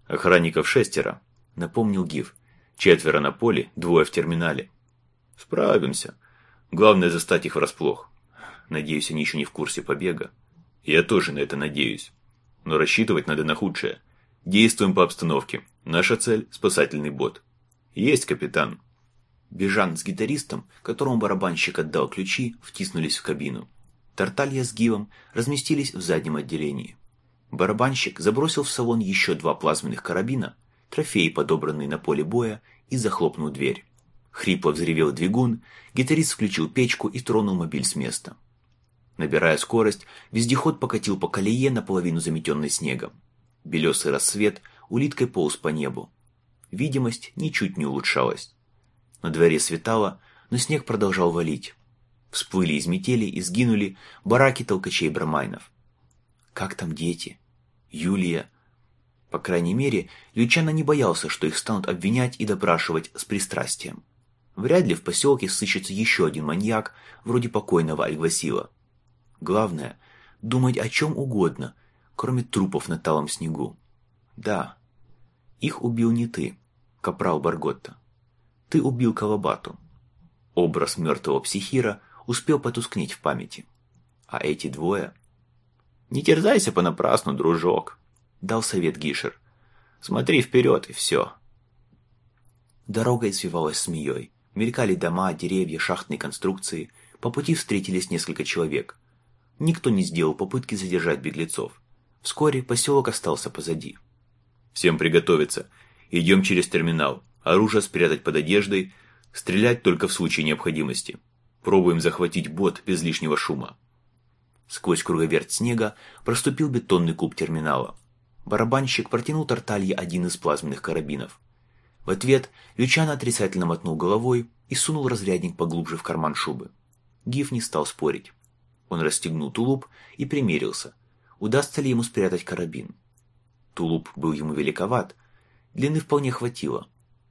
Охранников 6, напомнил Гив. 4 на поле, 2 в терминале. Справимся. Главное застать их врасплох. Надеюсь, они еще не в курсе побега. Я тоже на это надеюсь. Но рассчитывать надо на худшее. Действуем по обстановке. Наша цель – спасательный бот. Есть, капитан. Бежан с гитаристом, которому барабанщик отдал ключи, втиснулись в кабину. Тарталья с Гивом разместились в заднем отделении. Барабанщик забросил в салон еще 2 плазменных карабина, трофеи, подобранные на поле боя, и захлопнул дверь. Хрипло взревел двигун, гитарист включил печку и тронул мобиль с места. Набирая скорость, вездеход покатил по колее, наполовину заметенной снегом. Белесый рассвет улиткой полз по небу. Видимость ничуть не улучшалась. На дворе светало, но снег продолжал валить. Всплыли из метели и сгинули бараки толкачей-брамайнов. Как там дети? Юлия? По крайней мере, Лючано не боялся, что их станут обвинять и допрашивать с пристрастием. Вряд ли в поселке сыщется еще один маньяк, вроде покойного Альгвасила. Главное – думать о чем угодно, кроме трупов на талом снегу. Да, их убил не ты, капрал Барготта. Ты убил Калабату. Образ мертвого психира успел потускнеть в памяти. А эти двое... «Не терзайся понапрасну, дружок», – дал совет Гишер. «Смотри вперед, и все». Дорога извивалась змеей. Мелькали дома, деревья, шахтные конструкции. По пути встретились несколько человек. Никто не сделал попытки задержать беглецов. Вскоре поселок остался позади. «Всем приготовиться. Идем через терминал. Оружие спрятать под одеждой. Стрелять только в случае необходимости. Пробуем захватить бот без лишнего шума». Сквозь круговерть снега проступил бетонный куб терминала. Барабанщик протянул Тарталье один из плазменных карабинов. В ответ Лючано отрицательно мотнул головой и сунул разрядник поглубже в карман шубы. Гив не стал спорить. Он расстегнул тулуп и примерился. Удастся ли ему спрятать карабин? Тулуп был ему великоват, длины вполне хватило.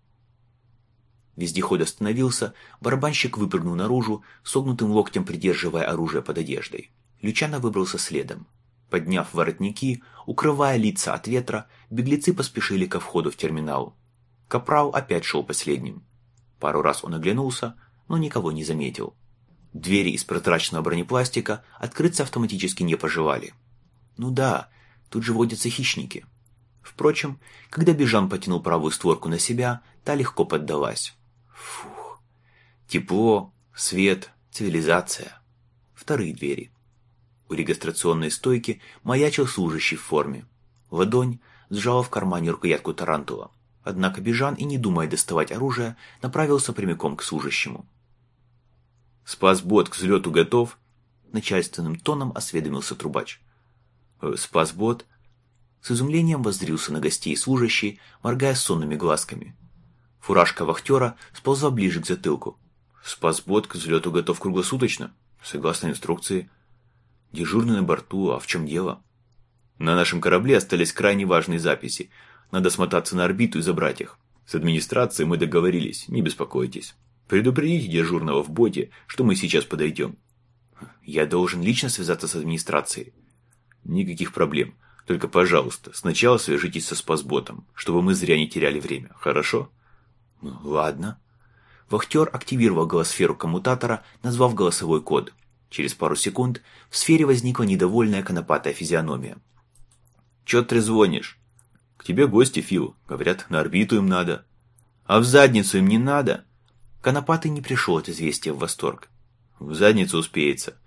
Вездеход остановился, барабанщик выпрыгнул наружу, согнутым локтем придерживая оружие под одеждой. Лючано выбрался следом. Подняв воротники, укрывая лица от ветра, беглецы поспешили ко входу в терминал. Капрал опять шел последним. Пару раз он оглянулся, но никого не заметил. Двери из прозрачного бронепластика открыться автоматически не пожелали. Ну да, тут же водятся хищники. Впрочем, когда Бежан потянул правую створку на себя, та легко поддалась. Фух. Тепло, свет, цивилизация. Вторые двери. У регистрационной стойки маячил служащий в форме. Ладонь сжала в кармане рукоятку тарантула. Однако Бежан, и не думая доставать оружие, направился прямиком к служащему. «Спасбот к взлету готов?» Начальственным тоном осведомился трубач. «Спасбот?» С изумлением воззрился на гостей служащий, моргая сонными глазками. Фуражка вахтера сползла ближе к затылку. «Спасбот к взлету готов круглосуточно, согласно инструкции. Дежурный на борту, а в чем дело? На нашем корабле остались крайне важные записи. Надо смотаться на орбиту и забрать их. С администрацией мы договорились, не беспокойтесь. Предупредите дежурного в боте, что мы сейчас подойдем». «Я должен лично связаться с администрацией». «Никаких проблем. Только, пожалуйста, сначала свяжитесь со спасботом, чтобы мы зря не теряли время, хорошо?» «Ладно». Вахтер активировал голосферу коммутатора, назвав голосовой код. Через пару секунд в сфере возникла недовольная конопатая физиономия. «Чё трезвонишь?» «К тебе гости, Фил. Говорят, на орбиту им надо». «А в задницу им не надо?» Конопатый не пришел от известия в восторг. «В задницу успеется.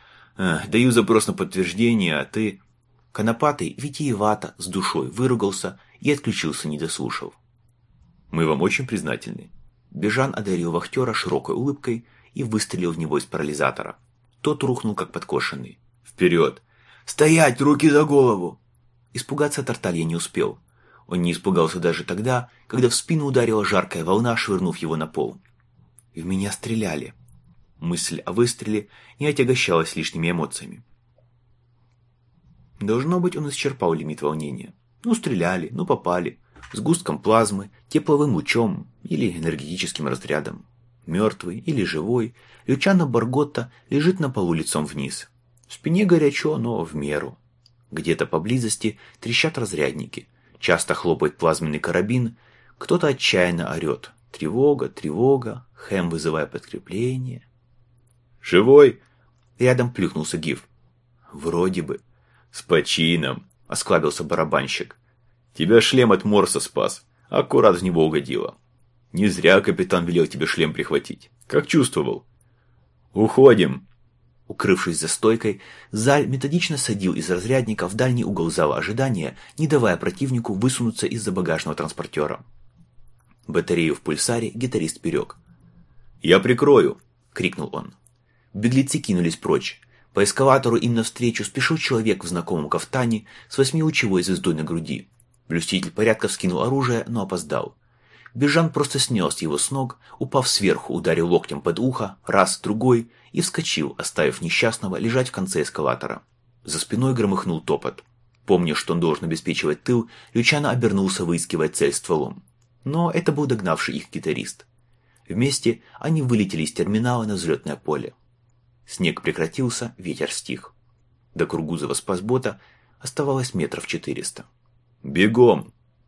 Даю запрос на подтверждение, а ты...» Конопатый витиевато, с душой выругался и отключился, не дослушав. «Мы вам очень признательны». Бежан одарил вахтера широкой улыбкой и выстрелил в него из парализатора. Тот рухнул, как подкошенный. «Вперед!» «Стоять! Руки за голову!» Испугаться Тарталья не успел. Он не испугался даже тогда, когда в спину ударила жаркая волна, швырнув его на пол. «В меня стреляли». Мысль о выстреле не отягощалась лишними эмоциями. Должно быть, он исчерпал лимит волнения. Ну, стреляли, ну, попали. Сгустком плазмы, тепловым лучом или энергетическим разрядом. Мертвый или живой, Лючано Барготта лежит на полу лицом вниз. В спине горячо, но в меру. Где-то поблизости трещат разрядники. Часто хлопает плазменный карабин, кто-то отчаянно орет. Тревога, тревога, Хэм, вызывая подкрепление. «Живой?» Рядом плюхнулся Гив. «Вроде бы». «С почином», — осклабился барабанщик. «Тебя шлем от Морса спас. Аккурат в него угодило. Не зря капитан велел тебе шлем прихватить. Как чувствовал?» «Уходим». Укрывшись за стойкой, Заль методично садил из разрядника в дальний угол зала ожидания, не давая противнику высунуться из-за багажного транспортера. Батарею в пульсаре гитарист берег. «Я прикрою!» — крикнул он. Беглецы кинулись прочь. По эскалатору им навстречу спешил человек в знакомом кафтане с 8-лучевой звездой на груди. Блюститель порядка вскинул оружие, но опоздал. Бежан просто снес его с ног, упав сверху, ударил локтем под ухо, раз, другой, и вскочил, оставив несчастного лежать в конце эскалатора. За спиной громыхнул топот. Помня, что он должен обеспечивать тыл, Лючано обернулся, выискивая цель стволом. Но это был догнавший их гитарист. Вместе они вылетели из терминала на взлетное поле. Снег прекратился, ветер стих. До Кургузова спасбота оставалось метров 400. «Бегом!»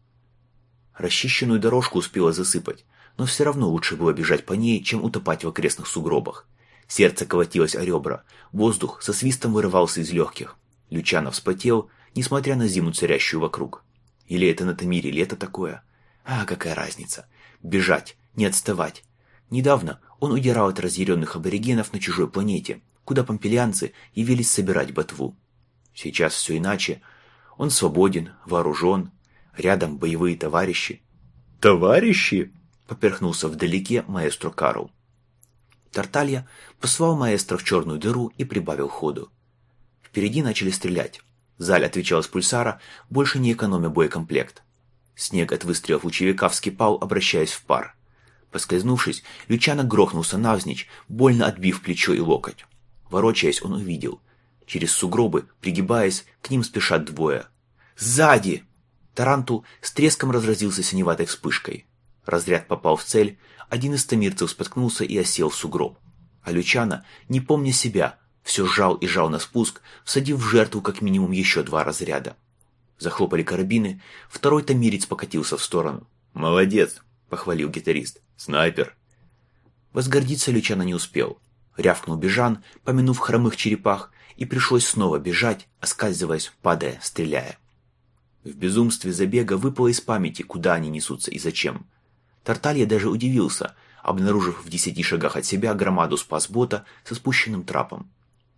Расчищенную дорожку успела засыпать, но все равно лучше было бежать по ней, чем утопать в окрестных сугробах. Сердце колотилось о ребра, воздух со свистом вырывался из легких. Лючано вспотел, несмотря на зиму, царящую вокруг. Или это на Тамире лето такое? А, какая разница? Бежать, не отставать. Недавно он удирал от разъяренных аборигенов на чужой планете, куда помпелианцы явились собирать ботву. Сейчас все иначе. Он свободен, вооружен, рядом боевые товарищи. «Товарищи?» — поперхнулся вдалеке маэстро Карл. Тарталья послал маэстро в черную дыру и прибавил ходу. Впереди начали стрелять. Заль отвечал с пульсара, больше не экономя боекомплект. Снег от выстрелов лучевика вскипал, обращаясь в пар. Поскользнувшись, Лючано грохнулся навзничь, больно отбив плечо и локоть. Ворочаясь, он увидел. Через сугробы, пригибаясь, к ним спешат двое. «Сзади!» Тарантул с треском разразился синеватой вспышкой. Разряд попал в цель, один из тамирцев споткнулся и осел в сугроб. А Лючано, не помня себя, все жал и жал на спуск, всадив в жертву как минимум еще 2 разряда. Захлопали карабины, второй тамирец покатился в сторону. «Молодец!» — похвалил гитарист. «Снайпер!» Возгордиться Лючано не успел. Рявкнул Бежан, помянув хромых черепах, и пришлось снова бежать, оскальзываясь, падая, стреляя. В безумстве забега выпало из памяти, куда они несутся и зачем. Тарталья даже удивился, обнаружив в 10 шагах от себя громаду спасбота со спущенным трапом.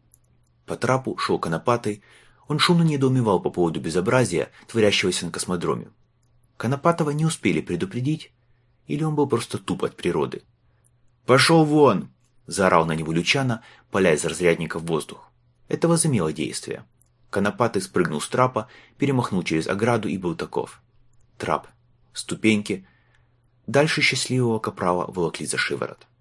По трапу шел Конопатый, он шумно недоумевал по поводу безобразия, творящегося на космодроме. Конопатова не успели предупредить, или он был просто туп от природы. «Пошел вон!» – заорал на него Лючано, паля из разрядника в воздух. Это возымело действие. Конопатый спрыгнул с трапа, перемахнул через ограду и был таков. Трап, ступеньки. Дальше счастливого капрала волокли за шиворот.